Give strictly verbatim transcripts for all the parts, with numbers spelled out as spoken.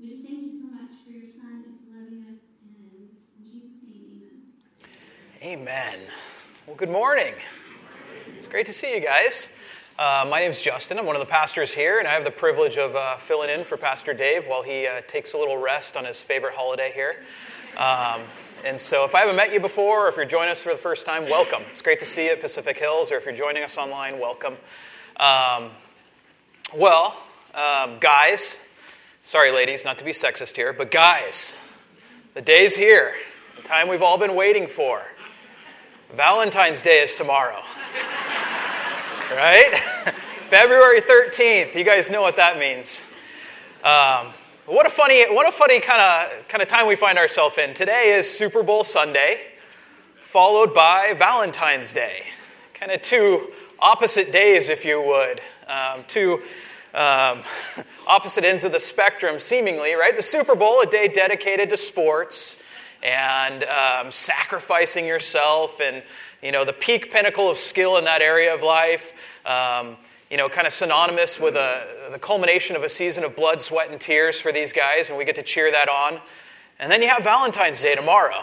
We just thank you so much for your Son and for loving us. And in Jesus' name, amen. Amen. Well, good morning. It's great to see you guys. Uh, my name is Justin. I'm one of the pastors here, and I have the privilege of uh, filling in for Pastor Dave while he uh, takes a little rest on his favorite holiday here. Um, and so if I haven't met you before, or if you're joining us for the first time, welcome. It's great to see you at Pacific Hills, or if you're joining us online, welcome. Um, well, um, guys, sorry ladies, not to be sexist here, but guys, the day's here, the time we've all been waiting for. Valentine's Day is tomorrow. Right? February thirteenth. You guys know what that means. Um, what a funny, what a funny kind of kind of time we find ourselves in. Today is Super Bowl Sunday, followed by Valentine's Day. Kind of two opposite days, if you would. Um, two um, opposite ends of the spectrum, seemingly. Right? The Super Bowl, a day dedicated to sports and um, sacrificing yourself, and you know, the peak pinnacle of skill in that area of life, um, you know, kind of synonymous with a, the culmination of a season of blood, sweat, and tears for these guys, and we get to cheer that on. And then you have Valentine's Day tomorrow,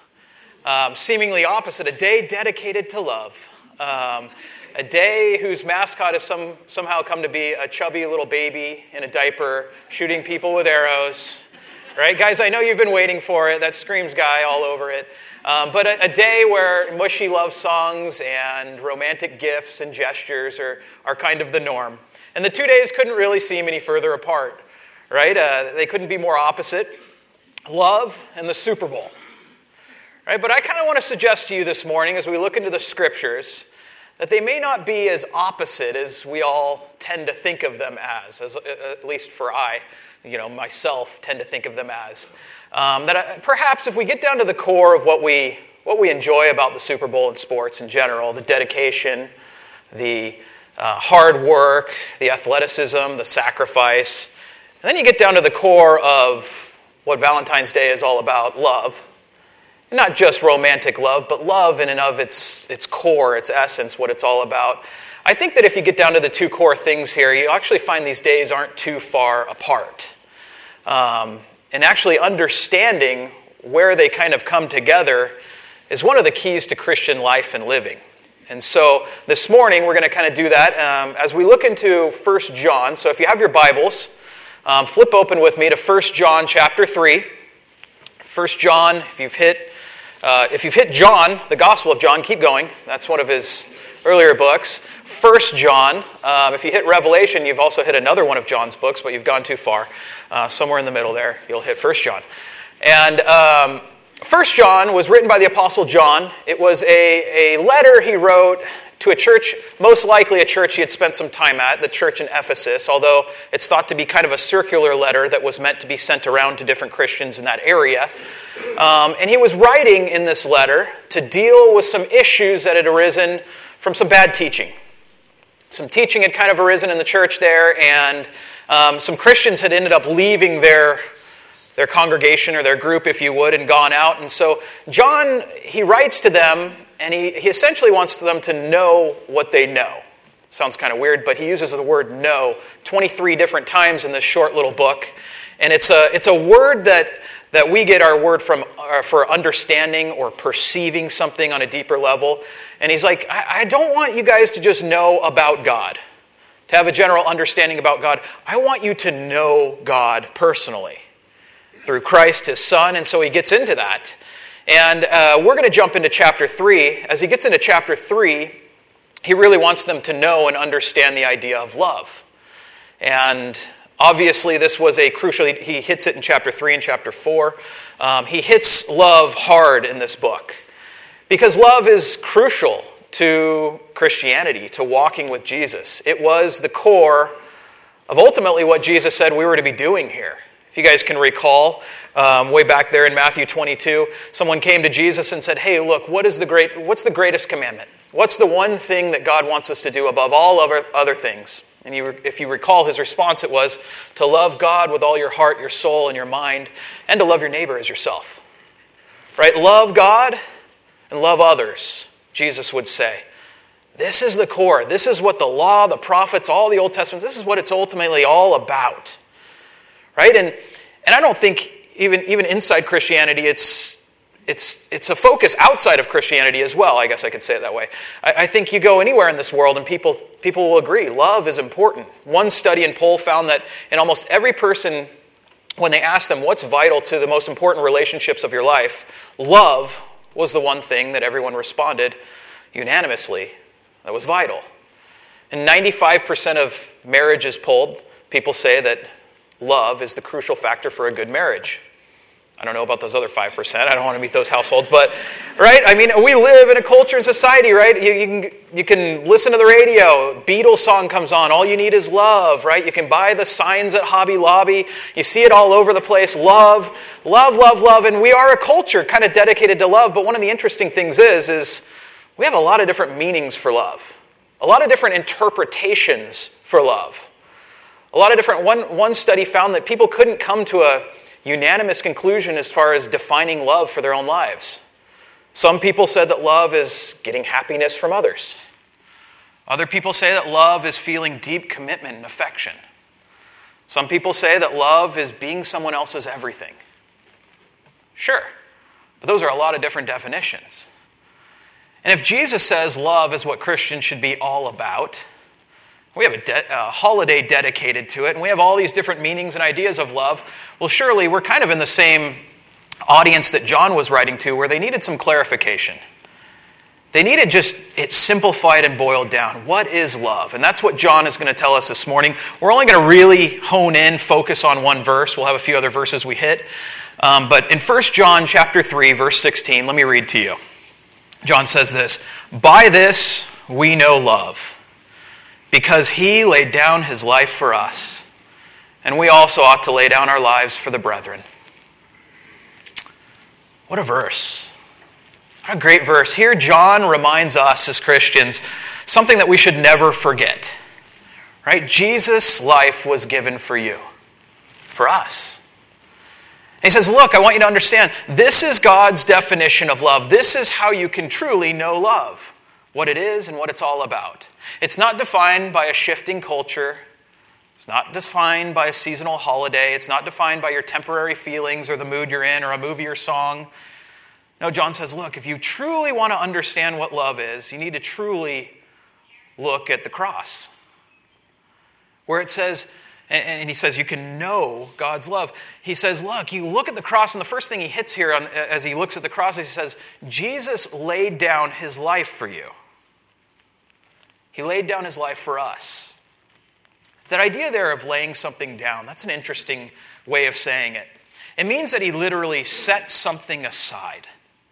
um, seemingly opposite, a day dedicated to love, um, a day whose mascot has some, somehow come to be a chubby little baby in a diaper shooting people with arrows. Right, guys, I know you've been waiting for it. That screams guy all over it. Um, but a, a day where mushy love songs and romantic gifts and gestures are, are kind of the norm. And the two days couldn't really seem any further apart, right? Uh, they couldn't be more opposite. Love and the Super Bowl. Right? But I kind of want to suggest to you this morning, as we look into the scriptures, that they may not be as opposite as we all tend to think of them as, as at least for I, you know, myself tend to think of them as. Um, that I, perhaps if we get down to the core of what we what we enjoy about the Super Bowl and sports in general, the dedication, the uh, hard work, the athleticism, the sacrifice, and then you get down to the core of what Valentine's Day is all about, love. Not just romantic love, but love in and of its its core, its essence, what it's all about. I think that if you get down to the two core things here, you actually find these days aren't too far apart. Um, and actually understanding where they kind of come together is one of the keys to Christian life and living. And so this morning we're going to kind of do that um, as we look into First John. So if you have your Bibles, um, flip open with me to First John chapter three. First John, if you've hit uh, if you've hit John, the Gospel of John, keep going. That's one of his earlier books. First John, um, if you hit Revelation, you've also hit another one of John's books, but you've gone too far. Uh, somewhere in the middle there, you'll hit First John. And um, First John was written by the Apostle John. It was a, a letter he wrote to a church, most likely a church he had spent some time at, the church in Ephesus, although it's thought to be kind of a circular letter that was meant to be sent around to different Christians in that area. Um, and he was writing in this letter to deal with some issues that had arisen from some bad teaching. Some teaching had kind of arisen in the church there, and um, some Christians had ended up leaving their, their congregation or their group, if you would, and gone out. And so John, he writes to them, and he, he essentially wants them to know what they know. Sounds kind of weird, but he uses the word know twenty-three different times in this short little book. And it's a, it's a word that, that we get our word from uh, for understanding or perceiving something on a deeper level. And he's like, I, I don't want you guys to just know about God, to have a general understanding about God. I want you to know God personally through Christ, his Son. And so he gets into that. And uh, we're going to jump into chapter three. As he gets into chapter three, he really wants them to know and understand the idea of love. And obviously, this was a crucial, he hits it in chapter three and chapter four. Um, he hits love hard in this book because love is crucial to Christianity, to walking with Jesus. It was the core of ultimately what Jesus said we were to be doing here. If you guys can recall, um, way back there in Matthew twenty-two, someone came to Jesus and said, hey, look, what is the great? What's the greatest commandment? What's the one thing that God wants us to do above all other, other things? And you, if you recall his response, it was to love God with all your heart, your soul, and your mind, and to love your neighbor as yourself. Right? Love God and love others, Jesus would say. This is the core. This is what the law, the prophets, all the Old Testament, this is what it's ultimately all about. Right? And And I don't think even, even inside Christianity, it's, it's, it's a focus outside of Christianity as well, I guess I could say it that way. I, I think you go anywhere in this world and people, people will agree, love is important. One study and poll found that in almost every person, when they asked them what's vital to the most important relationships of your life, love was the one thing that everyone responded unanimously that was vital. And ninety-five percent of marriages polled, people say that love is the crucial factor for a good marriage. I don't know about those other five percent. I don't want to meet those households. But, right? I mean, we live in a culture and society, right? You, you, can, you can listen to the radio. Beatles song comes on. All you need is love, right? You can buy the signs at Hobby Lobby. You see it all over the place. Love, love, love, love. And we are a culture kind of dedicated to love. But one of the interesting things is, is we have a lot of different meanings for love. A lot of different interpretations for love. A lot of different, one, one study found that people couldn't come to a unanimous conclusion as far as defining love for their own lives. Some people said that love is getting happiness from others. Other people say that love is feeling deep commitment and affection. Some people say that love is being someone else's everything. Sure, but those are a lot of different definitions. And if Jesus says love is what Christians should be all about, we have a, de- a holiday dedicated to it, and we have all these different meanings and ideas of love, well, surely we're kind of in the same audience that John was writing to, where they needed some clarification. They needed just it simplified and boiled down. What is love? And that's what John is going to tell us this morning. We're only going to really hone in, focus on one verse. We'll have a few other verses we hit. Um, but in First John chapter three, verse sixteen, let me read to you. John says this, "By this we know love, because he laid down his life for us, and we also ought to lay down our lives for the brethren." What a verse. What a great verse. Here John reminds us as Christians something that we should never forget. Right? Jesus' life was given for you, for us. And he says, look, I want you to understand, this is God's definition of love. This is how you can truly know love, what it is and what it's all about. It's not defined by a shifting culture. It's not defined by a seasonal holiday. It's not defined by your temporary feelings or the mood you're in or a movie or song. No, John says, look, if you truly want to understand what love is, you need to truly look at the cross, where it says, and he says, you can know God's love. He says, look, you look at the cross, and the first thing he hits here on, as he looks at the cross, he says, Jesus laid down his life for you. He laid down his life for us. That idea there of laying something down, that's an interesting way of saying it. It means that he literally set something aside.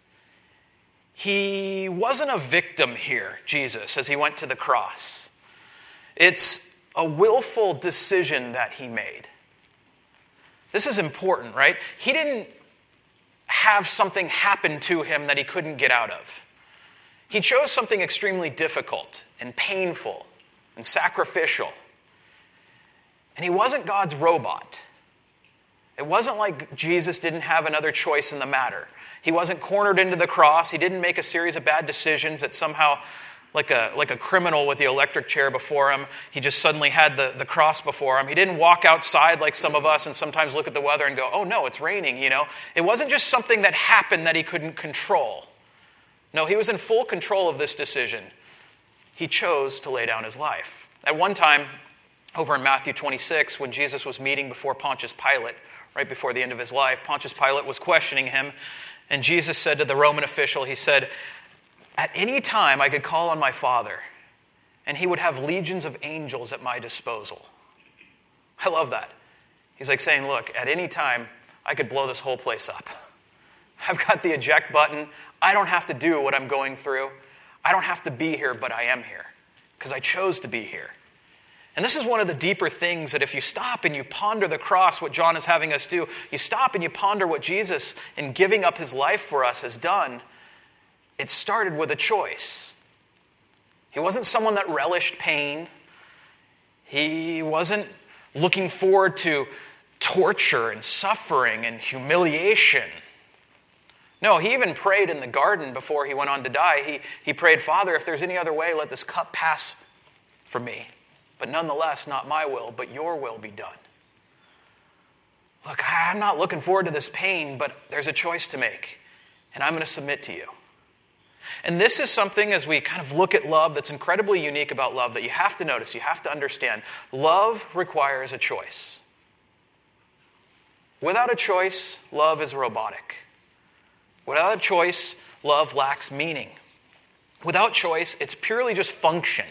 He wasn't a victim here, Jesus, as he went to the cross. It's a willful decision that he made. This is important, right? He didn't have something happen to him that he couldn't get out of. He chose something extremely difficult and painful and sacrificial. And he wasn't God's robot. It wasn't like Jesus didn't have another choice in the matter. He wasn't cornered into the cross. He didn't make a series of bad decisions that somehow, like a like a criminal with the electric chair before him, he just suddenly had the, the cross before him. He didn't walk outside like some of us and sometimes look at the weather and go, oh no, it's raining, you know. It wasn't just something that happened that he couldn't control. No, he was in full control of this decision. He chose to lay down his life. At one time, over in Matthew twenty-six, when Jesus was meeting before Pontius Pilate, right before the end of his life, Pontius Pilate was questioning him, and Jesus said to the Roman official, he said, at any time I could call on my Father, and he would have legions of angels at my disposal. I love that. He's like saying, look, at any time I could blow this whole place up. I've got the eject button. I don't have to do what I'm going through. I don't have to be here, but I am here because I chose to be here. And this is one of the deeper things that if you stop and you ponder the cross, what John is having us do, you stop and you ponder what Jesus, in giving up his life for us, has done. It started with a choice. He wasn't someone that relished pain. He wasn't looking forward to torture and suffering and humiliation. No, he even prayed in the garden before he went on to die. He, he prayed, Father, if there's any other way, let this cup pass from me. But nonetheless, not my will, but your will be done. look, I'm not looking forward to this pain, but there's a choice to make, and I'm going to submit to you. And this is something, as we kind of look at love, that's incredibly unique about love that you have to notice, you have to understand. Love requires a choice. Without a choice, love is robotic. Without a choice, love lacks meaning. Without choice, it's purely just function.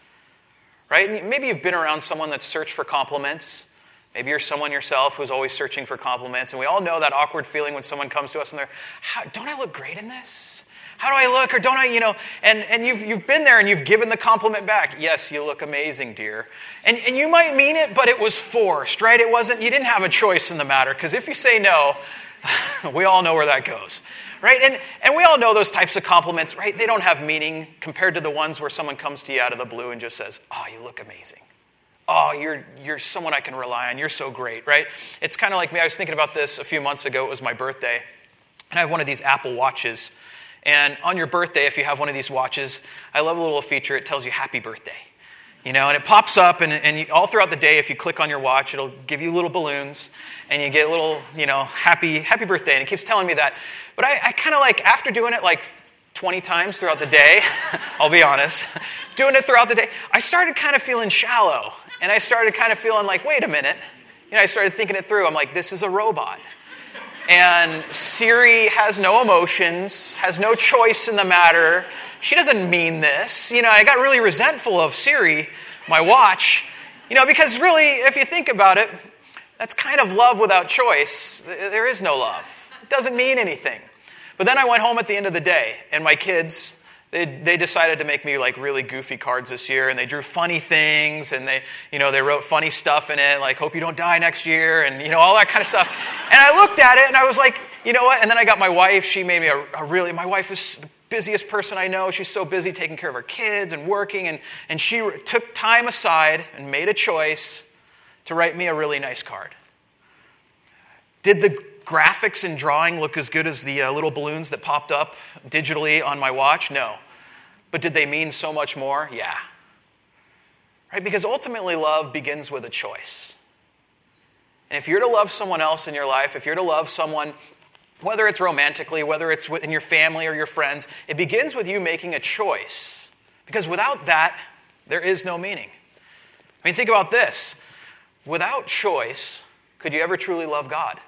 Right? Maybe you've been around someone that's searched for compliments. Maybe you're someone yourself who's always searching for compliments. And we all know that awkward feeling when someone comes to us and they're, How, don't I look great in this? How do I look? Or don't I, you know, and, and you've, you've been there and you've given the compliment back. Yes, you look amazing, dear. And, and you might mean it, but it was forced, right? It wasn't, you didn't have a choice in the matter. Because if you say no, we all know where that goes. Right? And, and we all know those types of compliments, right? They don't have meaning compared to the ones where someone comes to you out of the blue and just says, oh, you look amazing. Oh, you're you're someone I can rely on. You're so great, right? It's kind of like me. I was thinking about this a few months ago. It was my birthday. And I have one of these Apple Watches. And on your birthday, if you have one of these watches, I love a little feature. It tells you happy birthday. You know, and it pops up, and, and you, all throughout the day, if you click on your watch, it'll give you little balloons, and you get a little, you know, happy happy birthday, and it keeps telling me that. But I, I kind of like, after doing it like twenty times throughout the day, I'll be honest, doing it throughout the day, I started kind of feeling shallow, and I started kind of feeling like, wait a minute. You know, I started thinking it through. I'm like, this is a robot. And Siri has no emotions, has no choice in the matter. She doesn't mean this. You know, I got really resentful of Siri, my watch, you know, because really, if you think about it, that's kind of love without choice. There is no love. It doesn't mean anything. But then I went home at the end of the day, and my kids, they they decided to make me like really goofy cards this year, and they drew funny things, and they, you know, they wrote funny stuff in it, like, hope you don't die next year, and, you know, all that kind of stuff. And I looked at it, and I was like, you know what? And then I got my wife. She made me a, a really, my wife is the busiest person I know. She's so busy taking care of her kids and working, and, and she took time aside and made a choice to write me a really nice card. Did the graphics and drawing look as good as the uh, little balloons that popped up digitally on my watch? No. But did they mean so much more? Yeah. Right? Because ultimately love begins with a choice. And if you're to love someone else in your life, if you're to love someone, whether it's romantically, whether it's in your family or your friends, it begins with you making a choice. Because without that, there is no meaning. I mean, think about this. Without choice, could you ever truly love God?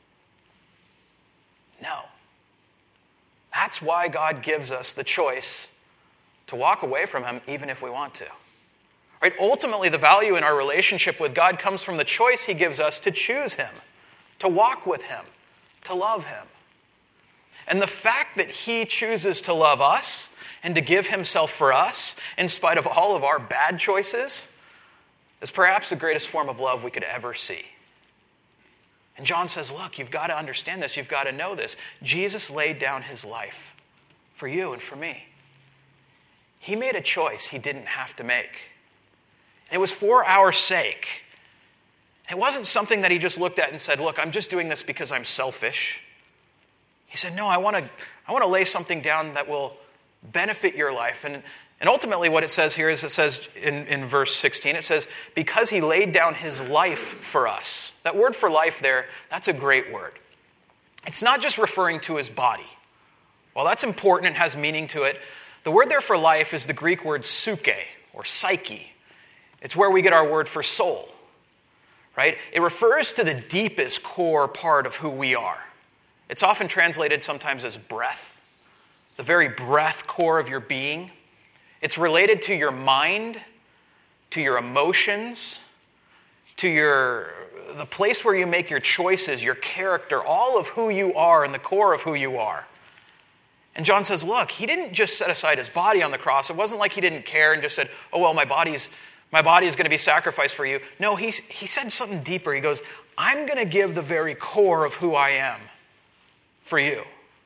No. That's why God gives us the choice to walk away from him even if we want to. Right? Ultimately, the value in our relationship with God comes from the choice he gives us to choose him, to walk with him, to love him. And the fact that he chooses to love us and to give himself for us in spite of all of our bad choices is perhaps the greatest form of love we could ever see. And John says, look, you've got to understand this. You've got to know this. Jesus laid down his life for you and for me. He made a choice he didn't have to make. It was for our sake. It wasn't something that he just looked at and said, look, I'm just doing this because I'm selfish. He said, no, I want to I want to lay something down that will benefit your life. And, and ultimately what it says here is it says in, in verse sixteen, it says, because he laid down his life for us. That word for life there, that's a great word. It's not just referring to his body. While that's important and has meaning to it, the word there for life is the Greek word psyche or psyche. It's where we get our word for soul, right? It refers to the deepest core part of who we are. It's often translated sometimes as breath, the very breath core of your being. It's related to your mind, to your emotions, to your the place where you make your choices, your character, all of who you are and the core of who you are. And John says, look, he didn't just set aside his body on the cross. It wasn't like he didn't care and just said, oh, well, my body's my body is going to be sacrificed for you. No, he, he said something deeper. He goes, I'm going to give the very core of who I am for you.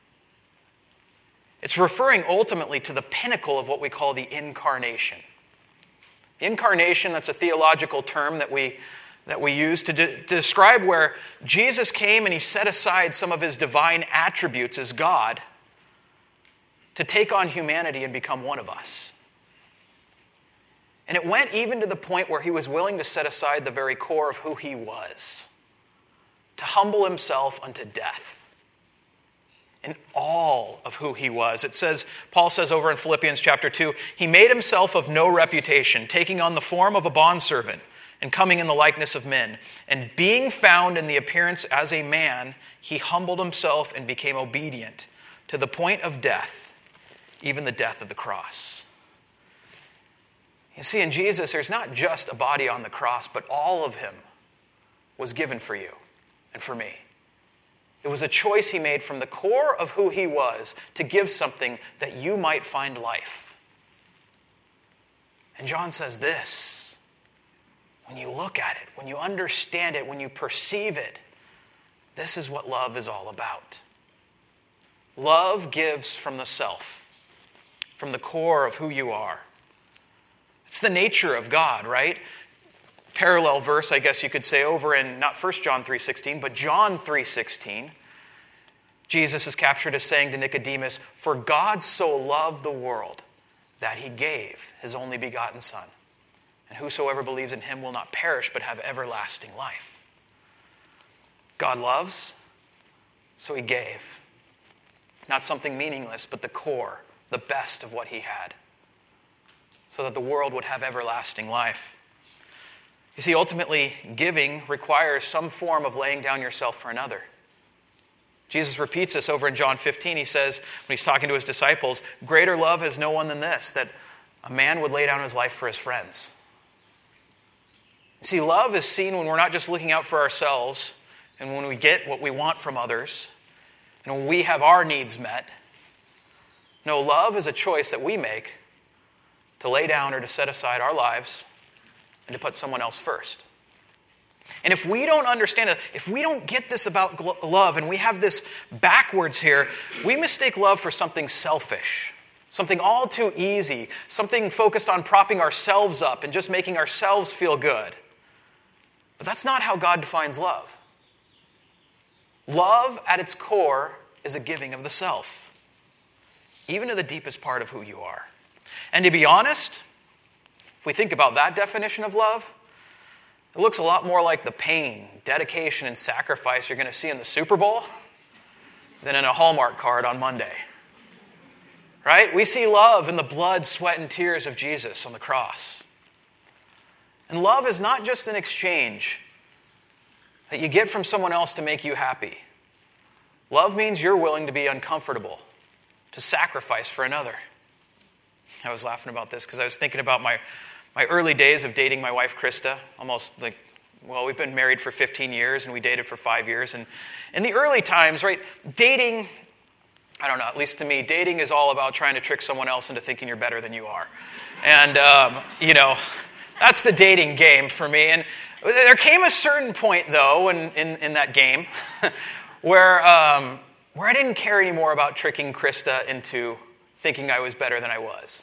It's referring ultimately to the pinnacle of what we call the incarnation. The incarnation, that's a theological term that we that we use to, de- to describe where Jesus came and he set aside some of his divine attributes as God to take on humanity and become one of us. And it went even to the point where he was willing to set aside the very core of who he was, to humble himself unto death. In all of who he was. It says, Paul says over in Philippians chapter two, he made himself of no reputation, taking on the form of a bondservant and coming in the likeness of men. And being found in the appearance as a man, he humbled himself and became obedient to the point of death, even the death of the cross. You see, in Jesus, there's not just a body on the cross, but all of him was given for you and for me. It was a choice he made from the core of who he was to give something that you might find life. And John says this, when you look at it, when you understand it, when you perceive it, this is what love is all about. Love gives from the self, from the core of who you are. It's the nature of God, right? Parallel verse, I guess you could say, over in not First John three sixteen, but John three sixteen. Jesus is captured as saying to Nicodemus, "For God so loved the world that he gave his only begotten Son, and whosoever believes in him will not perish but have everlasting life." God loves, so he gave. Not something meaningless, but the core, the best of what he had, so that the world would have everlasting life. You see, ultimately, giving requires some form of laying down yourself for another. Jesus repeats this over in John fifteen. He says, when he's talking to his disciples, "Greater love has no one than this, that a man would lay down his life for his friends." You see, love is seen when we're not just looking out for ourselves and when we get what we want from others and when we have our needs met. No, love is a choice that we make to lay down or to set aside our lives and to put someone else first. And if we don't understand it, if we don't get this about love and we have this backwards here, we mistake love for something selfish, something all too easy, something focused on propping ourselves up and just making ourselves feel good. But that's not how God defines love. Love at its core is a giving of the self, even to the deepest part of who you are. And to be honest, if we think about that definition of love, it looks a lot more like the pain, dedication, and sacrifice you're going to see in the Super Bowl than in a Hallmark card on Monday. Right? We see love in the blood, sweat, and tears of Jesus on the cross. And love is not just an exchange that you get from someone else to make you happy. Love means you're willing to be uncomfortable, to sacrifice for another. I was laughing about this because I was thinking about my, my early days of dating my wife, Krista. Almost like, well, we've been married for fifteen years and we dated for five years. And in the early times, right, dating, I don't know, at least to me, dating is all about trying to trick someone else into thinking you're better than you are. And, um, you know, that's the dating game for me. And there came a certain point, though, in, in, in that game where, um, where I didn't care anymore about tricking Krista into thinking I was better than I was.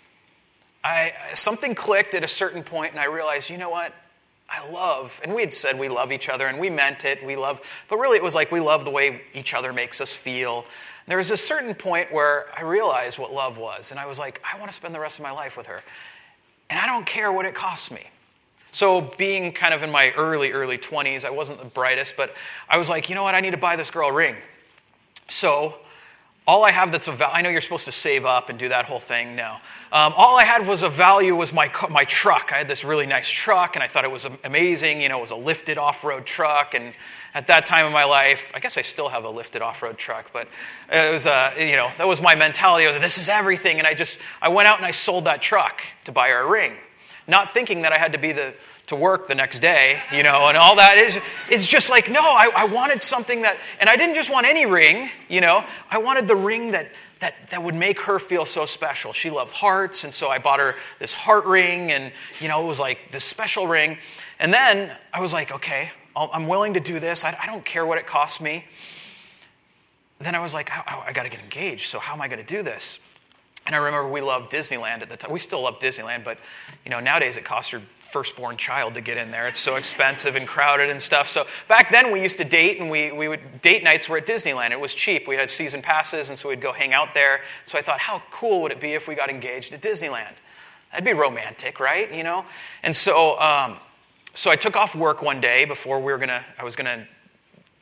I something clicked at a certain point, and I realized, you know what? I love, and we had said we love each other, and we meant it. We love, but really it was like we love the way each other makes us feel. And there was a certain point where I realized what love was, and I was like, I want to spend the rest of my life with her. And I don't care what it costs me. So being kind of in my early, early twenties, I wasn't the brightest, but I was like, you know what? I need to buy this girl a ring. So all I have that's a value, I know you're supposed to save up and do that whole thing. No. Um, all I had was a value was my my truck. I had this really nice truck, and I thought it was amazing. You know, it was a lifted off-road truck, and at that time in my life, I guess I still have a lifted off-road truck, but it was, uh, you know, that was my mentality. I was, this is everything, and I just, I went out and I sold that truck to buy her a ring, not thinking that I had to be the to work the next day, you know, and all that. Is it's just like, no, I, I wanted something that, and I didn't just want any ring, you know, I wanted the ring that that that would make her feel so special. She loved hearts, and so I bought her this heart ring, and, you know, it was like this special ring. And then I was like, okay, I'm willing to do this. I, I don't care what it costs me. Then I was like, I, I got to get engaged, so how am I going to do this? And I remember we loved Disneyland at the time. We still love Disneyland, but, you know, nowadays it costs your firstborn child to get in there. It's so expensive and crowded and stuff. So back then we used to date, and we, we would date nights were at Disneyland. It was cheap. We had season passes, and so we'd go hang out there. So I thought, how cool would it be if we got engaged at Disneyland? That'd be romantic, right? You know? And so um, so I took off work one day before we were gonna, I was gonna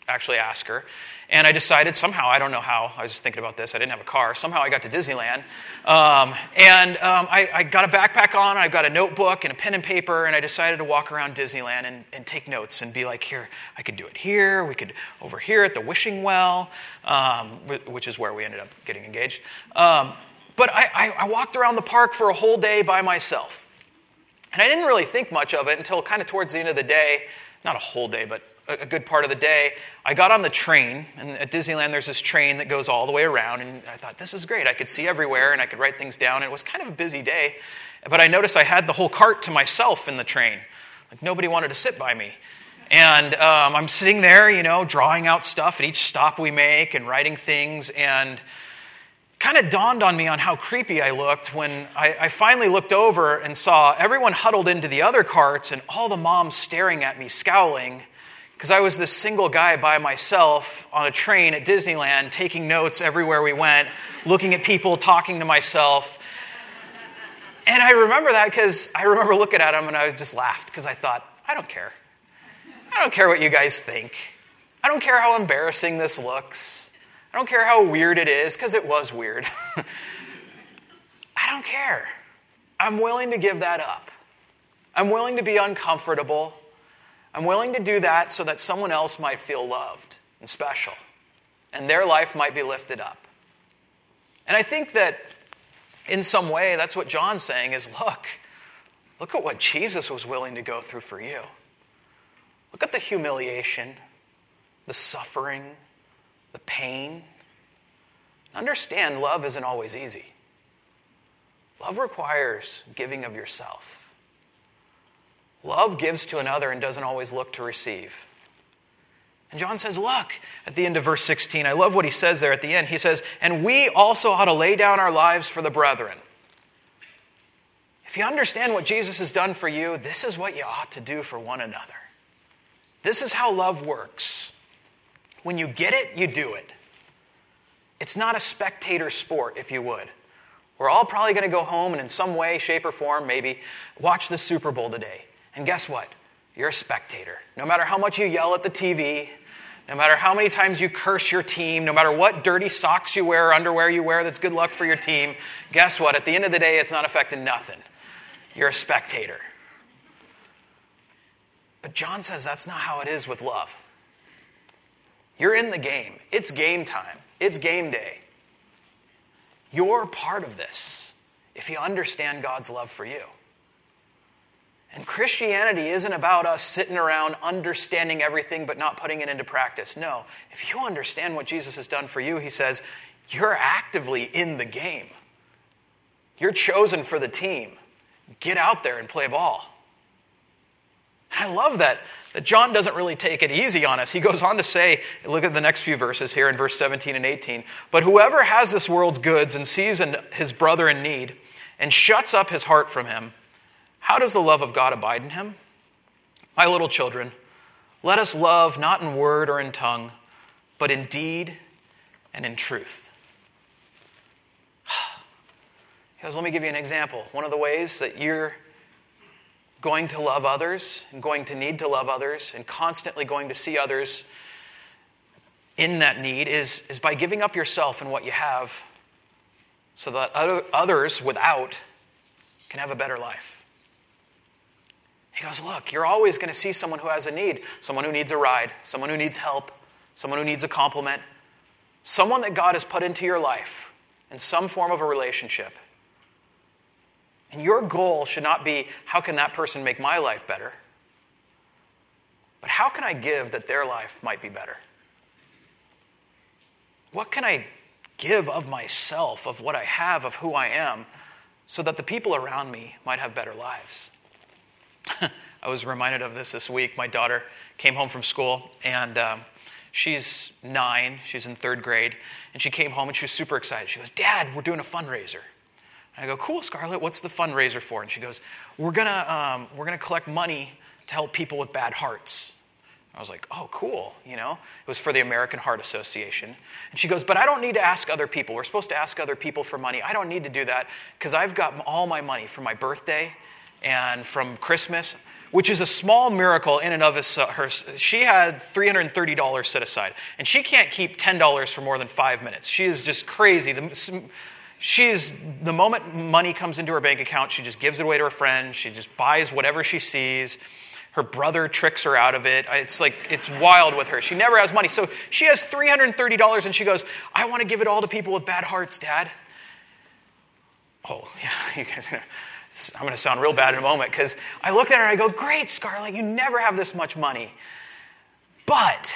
actually ask her. And I decided somehow, I don't know how, I was just thinking about this, I didn't have a car. Somehow I got to Disneyland. Um, and um, I, I got a backpack on, I got a notebook and a pen and paper, and I decided to walk around Disneyland and, and take notes and be like, here, I could do it here, we could over here at the Wishing Well, um, which is where we ended up getting engaged. Um, but I, I, I walked around the park for a whole day by myself. And I didn't really think much of it until kind of towards the end of the day, not a whole day, but a good part of the day, I got on the train, and at Disneyland there's this train that goes all the way around, and I thought, this is great. I could see everywhere, and I could write things down, and it was kind of a busy day, but I noticed I had the whole cart to myself in the train. Like, nobody wanted to sit by me. And um, I'm sitting there, you know, drawing out stuff at each stop we make and writing things, and kind of dawned on me on how creepy I looked when I, I finally looked over and saw everyone huddled into the other carts and all the moms staring at me, scowling, because I was this single guy by myself on a train at Disneyland, taking notes everywhere we went, looking at people, talking to myself. And I remember that because I remember looking at them and I was just laughed because I thought, I don't care. I don't care what you guys think. I don't care how embarrassing this looks. I don't care how weird it is, because it was weird. I don't care. I'm willing to give that up. I'm willing to be uncomfortable. I'm willing to do that so that someone else might feel loved and special, and their life might be lifted up. And I think that in some way, that's what John's saying is, look, look at what Jesus was willing to go through for you. Look at the humiliation, the suffering, the pain. Understand, love isn't always easy. Love requires giving of yourself. Love gives to another and doesn't always look to receive. And John says, look, at the end of verse sixteen, I love what he says there at the end. He says, and we also ought to lay down our lives for the brethren. If you understand what Jesus has done for you, this is what you ought to do for one another. This is how love works. When you get it, you do it. It's not a spectator sport, if you would. We're all probably going to go home and in some way, shape, or form, maybe, watch the Super Bowl today. And guess what? You're a spectator. No matter how much you yell at the T V, no matter how many times you curse your team, no matter what dirty socks you wear or underwear you wear that's good luck for your team, guess what? At the end of the day, it's not affecting nothing. You're a spectator. But John says that's not how it is with love. You're in the game. It's game time. It's game day. You're part of this if you understand God's love for you. And Christianity isn't about us sitting around understanding everything but not putting it into practice. No, if you understand what Jesus has done for you, he says, you're actively in the game. You're chosen for the team. Get out there and play ball. And I love that, that John doesn't really take it easy on us. He goes on to say, look at the next few verses here in verse seventeen and eighteen. But whoever has this world's goods and sees his brother in need and shuts up his heart from him, how does the love of God abide in him? My little children, let us love not in word or in tongue, but in deed and in truth. He goes, let me give you an example. One of the ways that you're going to love others and going to need to love others and constantly going to see others in that need is, is by giving up yourself and what you have so that other, others without can have a better life. He goes, look, you're always going to see someone who has a need, someone who needs a ride, someone who needs help, someone who needs a compliment, someone that God has put into your life in some form of a relationship. And your goal should not be, how can that person make my life better? But how can I give that their life might be better? What can I give of myself, of what I have, of who I am, so that the people around me might have better lives? I was reminded of this this week. My daughter came home from school, and um, she's nine. She's in third grade. And she came home, and she was super excited. She goes, Dad, we're doing a fundraiser. And I go, cool, Scarlett, what's the fundraiser for? And she goes, we're going to um, we're gonna collect money to help people with bad hearts. I was like, oh, cool, you know. It was for the American Heart Association. And she goes, but I don't need to ask other people. We're supposed to ask other people for money. I don't need to do that because I've got all my money for my birthday and from Christmas, which is a small miracle in and of herself. She had three hundred thirty dollars set aside, and she can't keep ten dollars for more than five minutes. She is just crazy. She's, the moment money comes into her bank account, she just gives it away to her friend. She just buys whatever she sees. Her brother tricks her out of it. It's like, it's wild with her. She never has money. So she has three hundred thirty dollars, and she goes, I want to give it all to people with bad hearts, Dad. Oh, yeah, you guys, I'm going to sound real bad in a moment, because I looked at her and I go, great, Scarlett, you never have this much money. But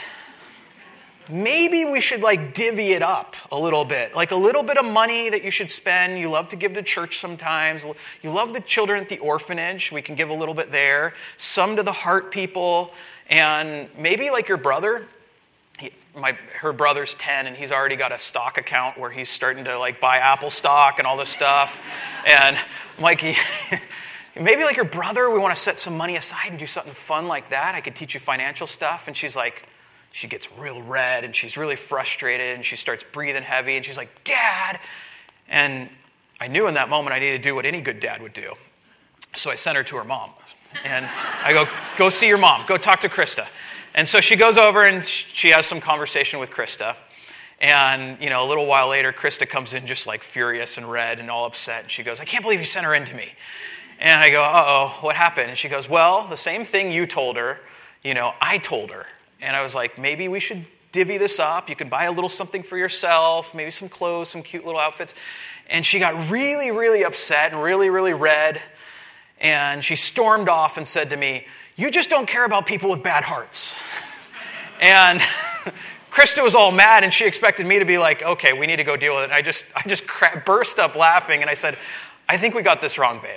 maybe we should like divvy it up a little bit. Like a little bit of money that you should spend. You love to give to church sometimes. You love the children at the orphanage. We can give a little bit there. Some to the heart people. And maybe like your brother. He, my her brother's ten, and he's already got a stock account where he's starting to like buy Apple stock and all this stuff. And I'm like, maybe like your brother, we want to set some money aside and do something fun like that. I could teach you financial stuff. And she's like, she gets real red and she's really frustrated and she starts breathing heavy and she's like, Dad. And I knew in that moment I needed to do what any good dad would do. So I sent her to her mom. And I go, go see your mom. Go talk to Krista. And so she goes over and she has some conversation with Krista. And, you know, a little while later, Krista comes in just like furious and red and all upset. And she goes, I can't believe you sent her in to me. And I go, uh-oh, what happened? And she goes, well, the same thing you told her, you know, I told her. And I was like, maybe we should divvy this up. You can buy a little something for yourself, maybe some clothes, some cute little outfits. And she got really, really upset and really, really red. And she stormed off and said to me, you just don't care about people with bad hearts. And Krista was all mad, and she expected me to be like, okay, we need to go deal with it. And I just, I just cra- burst up laughing, and I said, I think we got this wrong, babe.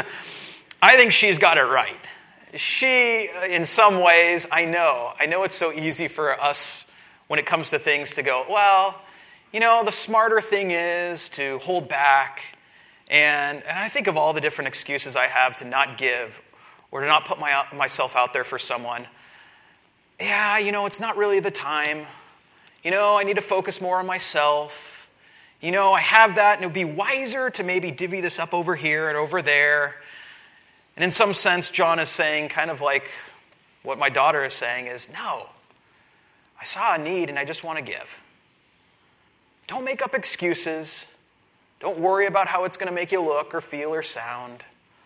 I think she's got it right. She, in some ways, I know, I know it's so easy for us when it comes to things to go, well, you know, the smarter thing is to hold back. And, and I think of all the different excuses I have to not give or to not put my, myself out there for someone. Yeah, you know, it's not really the time. You know, I need to focus more on myself. You know, I have that, and it would be wiser to maybe divvy this up over here and over there. And in some sense, John is saying, kind of like what my daughter is saying, is, no, I saw a need and I just want to give. Don't make up excuses. Don't worry about how it's going to make you look or feel or sound.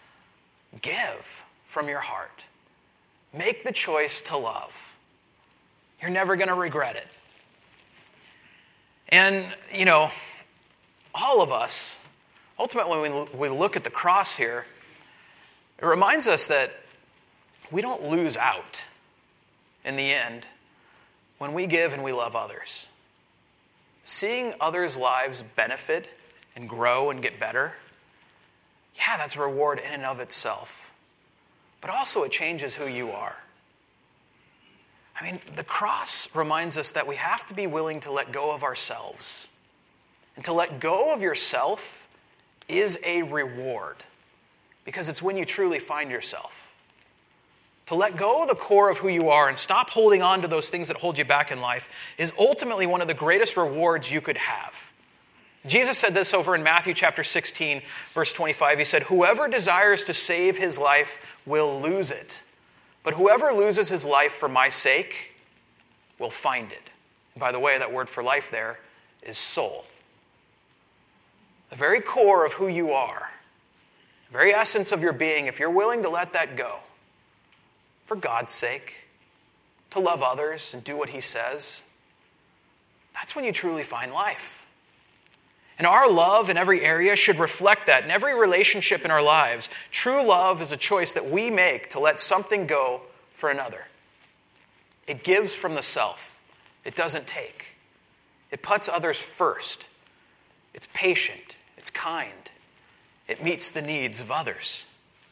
Give from your heart. Make the choice to love. You're never going to regret it. And, you know, all of us, ultimately when we look at the cross here, it reminds us that we don't lose out in the end when we give and we love others. Seeing others' lives benefit and grow and get better, yeah, that's a reward in and of itself. But also it changes who you are. I mean, the cross reminds us that we have to be willing to let go of ourselves. And to let go of yourself is a reward. Because it's when you truly find yourself. To let go of the core of who you are and stop holding on to those things that hold you back in life is ultimately one of the greatest rewards you could have. Jesus said this over in Matthew chapter sixteen, verse twenty-five. He said, whoever desires to save his life will lose it. But whoever loses his life for my sake will find it. And by the way, that word for life there is soul. The very core of who you are, the very essence of your being, if you're willing to let that go, for God's sake, to love others and do what he says, that's when you truly find life. And our love in every area should reflect that. In every relationship in our lives, true love is a choice that we make to let something go for another. It gives from the self. It doesn't take. It puts others first. It's patient. It's kind. It meets the needs of others.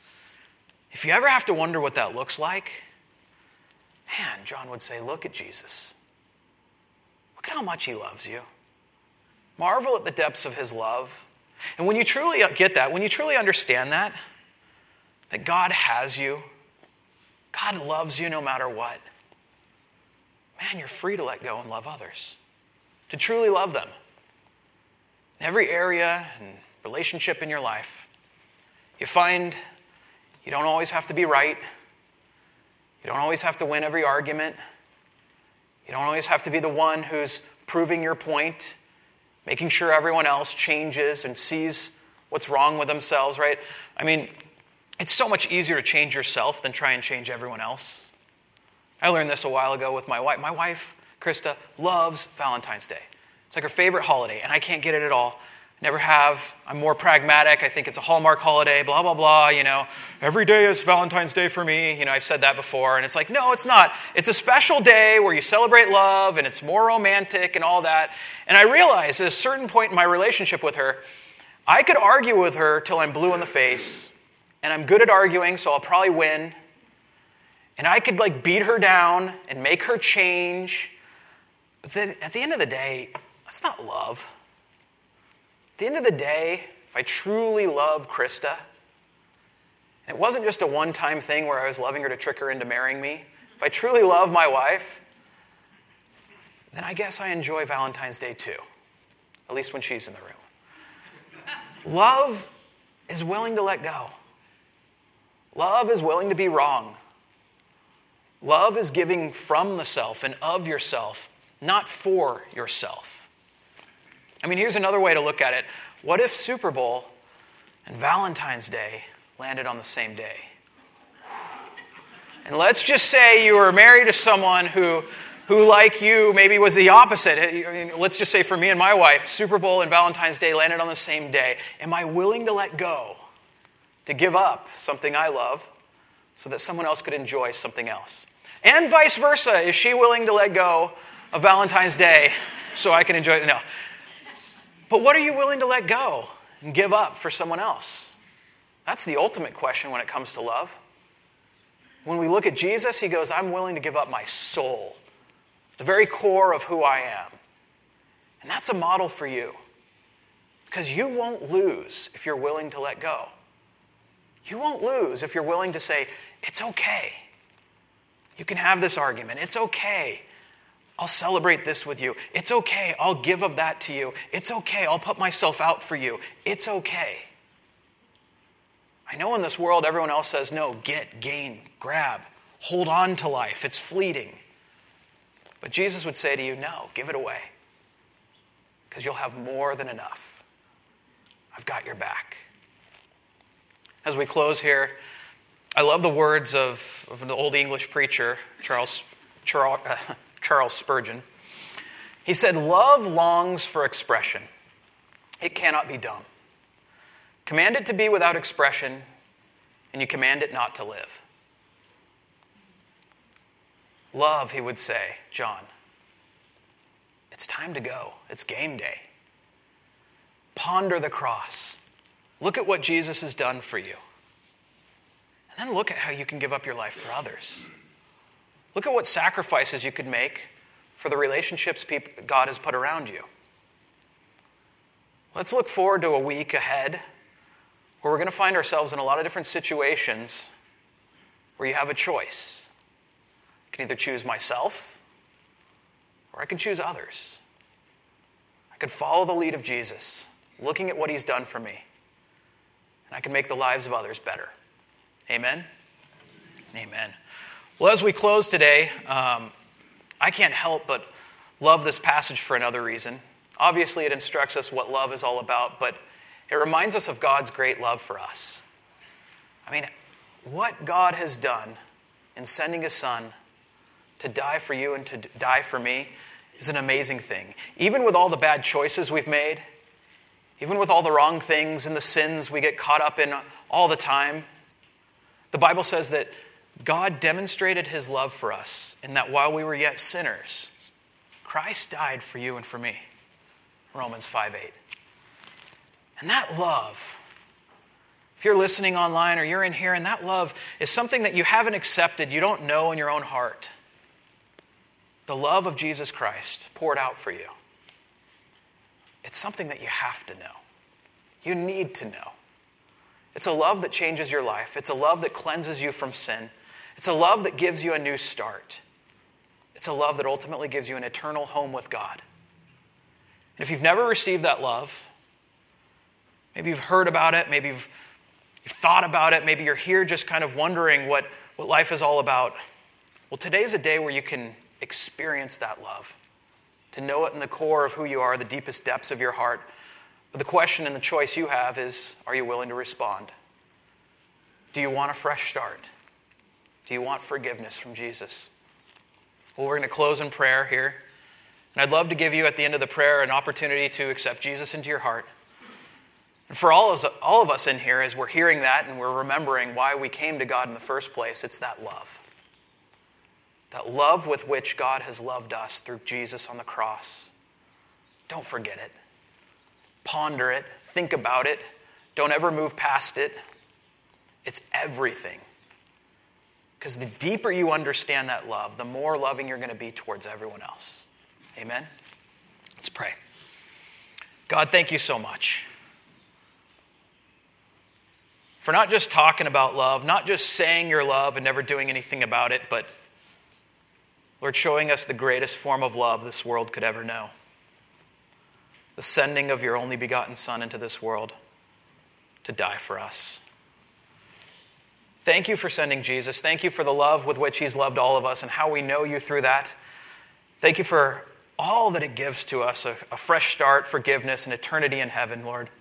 If you ever have to wonder what that looks like, man, John would say, look at Jesus. Look at how much he loves you. Marvel at the depths of his love. And when you truly get that, when you truly understand that, that God has you, God loves you no matter what, man, you're free to let go and love others. To truly love them. In every area and relationship in your life, you find You don't always have to be right. You don't always have to win every argument. You don't always have to be the one who's proving your point, making sure everyone else changes and sees what's wrong with themselves, right? I mean, it's so much easier to change yourself than try and change everyone else. I learned this a while ago with my wife. My wife, Krista, loves Valentine's Day. It's like her favorite holiday, and I can't get it at all. Never have. I'm more pragmatic. I think it's a Hallmark holiday, blah, blah, blah, you know. Every day is Valentine's Day for me. You know, I've said that before, and it's like, no, it's not. It's a special day where you celebrate love, and it's more romantic and all that. And I realized at a certain point in my relationship with her, I could argue with her till I'm blue in the face, and I'm good at arguing, so I'll probably win. And I could like beat her down and make her change. But then at the end of the day, that's not love. At the end of the day, if I truly love Krista, and it wasn't just a one-time thing where I was loving her to trick her into marrying me, if I truly love my wife, then I guess I enjoy Valentine's Day too, at least when she's in the room. Love is willing to let go. Love is willing to be wrong. Love is giving from the self and of yourself, not for yourself. I mean, here's another way to look at it. What if Super Bowl and Valentine's Day landed on the same day? And let's just say you were married to someone who, who like you, maybe was the opposite. Let's just say for me and my wife, Super Bowl and Valentine's Day landed on the same day. Am I willing to let go, to give up something I love so that someone else could enjoy something else? And vice versa. Is she willing to let go of Valentine's Day so I can enjoy it? No. But what are you willing to let go and give up for someone else? That's the ultimate question when it comes to love. When we look at Jesus, he goes, I'm willing to give up my soul, the very core of who I am. And that's a model for you. Because you won't lose if you're willing to let go. You won't lose if you're willing to say, it's okay. You can have this argument. It's okay. I'll celebrate this with you. It's okay. I'll give of that to you. It's okay. I'll put myself out for you. It's okay. I know in this world everyone else says, no, get, gain, grab, hold on to life. It's fleeting. But Jesus would say to you, no, give it away. Because you'll have more than enough. I've got your back. As we close here, I love the words of, of an old English preacher, Charles, Charles, uh, Charles Spurgeon. He said, love longs for expression. It cannot be dumb. Command it to be without expression, and you command it not to live. Love, he would say, John, it's time to go. It's game day. Ponder the cross. Look at what Jesus has done for you. And then look at how you can give up your life for others. Look at what sacrifices you could make for the relationships people, God has put around you. Let's look forward to a week ahead where we're going to find ourselves in a lot of different situations where you have a choice. I can either choose myself or I can choose others. I could follow the lead of Jesus, looking at what he's done for me, and I can make the lives of others better. Amen? Amen. Well, as we close today, um, I can't help but love this passage for another reason. Obviously, it instructs us what love is all about, but it reminds us of God's great love for us. I mean, what God has done in sending his son to die for you and to die for me is an amazing thing. Even with all the bad choices we've made, even with all the wrong things and the sins we get caught up in all the time, the Bible says that God demonstrated his love for us in that while we were yet sinners, Christ died for you and for me. Romans five eight. And that love, if you're listening online or you're in here, and that love is something that you haven't accepted, you don't know in your own heart. The love of Jesus Christ poured out for you. It's something that you have to know. You need to know. It's a love that changes your life. It's a love that cleanses you from sin. It's a love that gives you a new start. It's a love that ultimately gives you an eternal home with God. And if you've never received that love, maybe you've heard about it, maybe you've You've thought about it. Maybe you're here just kind of wondering what, what life is all about. Well, today's a day where you can experience that love, to know it in the core of who you are, the deepest depths of your heart. But the question and the choice you have is, are you willing to respond? Do you want a fresh start? Do you want forgiveness from Jesus? Well, we're going to close in prayer here. And I'd love to give you at the end of the prayer an opportunity to accept Jesus into your heart. And for all of us, all of us in here, as we're hearing that and we're remembering why we came to God in the first place, it's that love. That love with which God has loved us through Jesus on the cross. Don't forget it. Ponder it. Think about it. Don't ever move past it. It's everything. Because the deeper you understand that love, the more loving you're going to be towards everyone else. Amen? Let's pray. God, thank you so much for not just talking about love, not just saying your love and never doing anything about it, but Lord, showing us the greatest form of love this world could ever know. The sending of your only begotten Son into this world to die for us. Thank you for sending Jesus. Thank you for the love with which he's loved all of us and how we know you through that. Thank you for all that it gives to us, a, a fresh start, forgiveness, and eternity in heaven, Lord.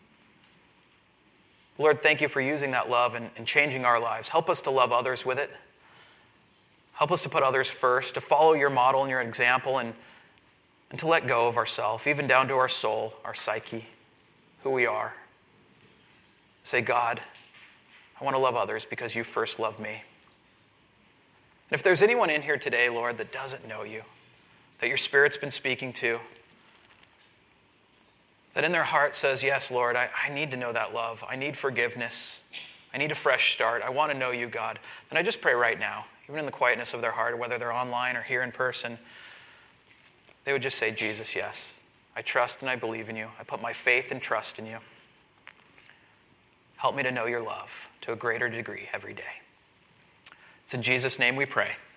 Lord, thank you for using that love and, and changing our lives. Help us to love others with it. Help us to put others first, to follow your model and your example, and, and to let go of ourselves, even down to our soul, our psyche, who we are. Say, God, I want to love others because you first loved me. And if there's anyone in here today, Lord, that doesn't know you, that your Spirit's been speaking to, that in their heart says, yes, Lord, I, I need to know that love. I need forgiveness. I need a fresh start. I want to know you, God. Then I just pray right now, even in the quietness of their heart, whether they're online or here in person, they would just say, Jesus, yes. I trust and I believe in you. I put my faith and trust in you. Help me to know your love to a greater degree every day. It's in Jesus' name we pray.